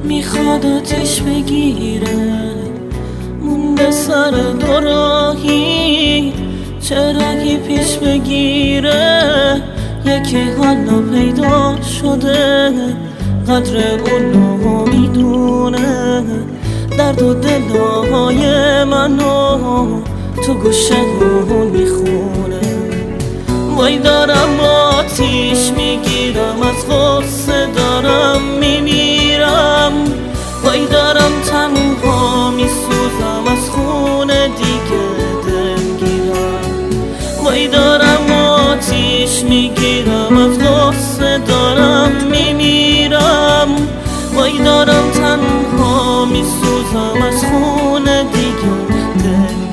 میخواد آتیش بگیره، مونده سر دوراهی، چراغی پیش بگیره. یکی حالا پیدا شده، قدر اونو میدونه، درد و دلهای منو تو گوشه اون میخونه. وای دارم آتیش میگیرم، از غصه دارم میمیرم. وای دارم تنها میسوزم، از خون دیگه دلگیرم. وای دارم آتیش میگیرم، از غصه دارم میمیرم. وای دارم تنها میسوزم، از خون دیگه دلگیرم.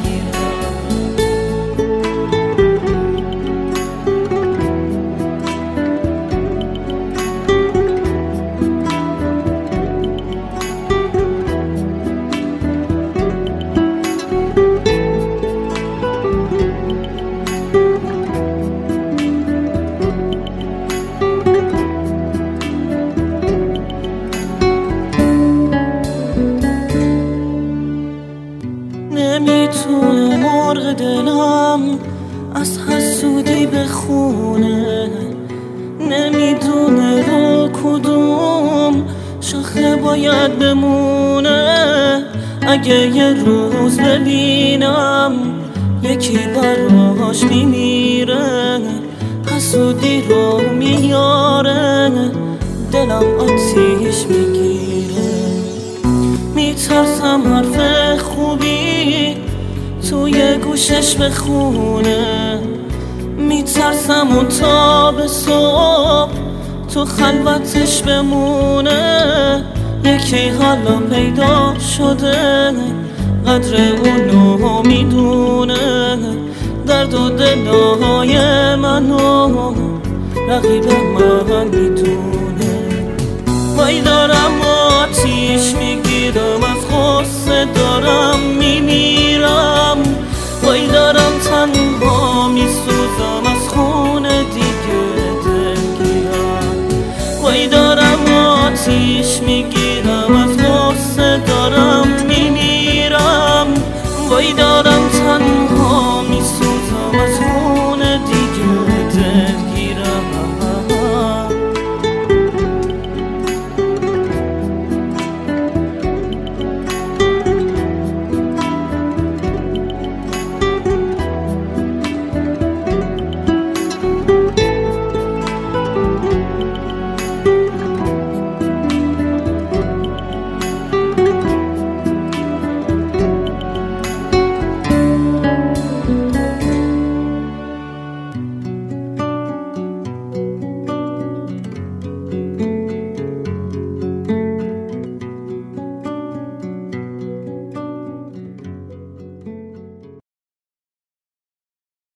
نمیتونه مرغ دلم از حسودی بخونه، نمیدونه رو کدوم شاخه باید بمونه. اگه یه روز ببینم یکی براش میمیره، حسودی رو میاره، دلم آتیش میگیره. میترسم حرف خوبی توی گوشش بخونه، میترسم اون تا به صبح تو خلوتش بمونه. یکی حالا پیدا شده، قدر اونو میدونه، درد و دلهای منو رقیب من میدونه. وای دارم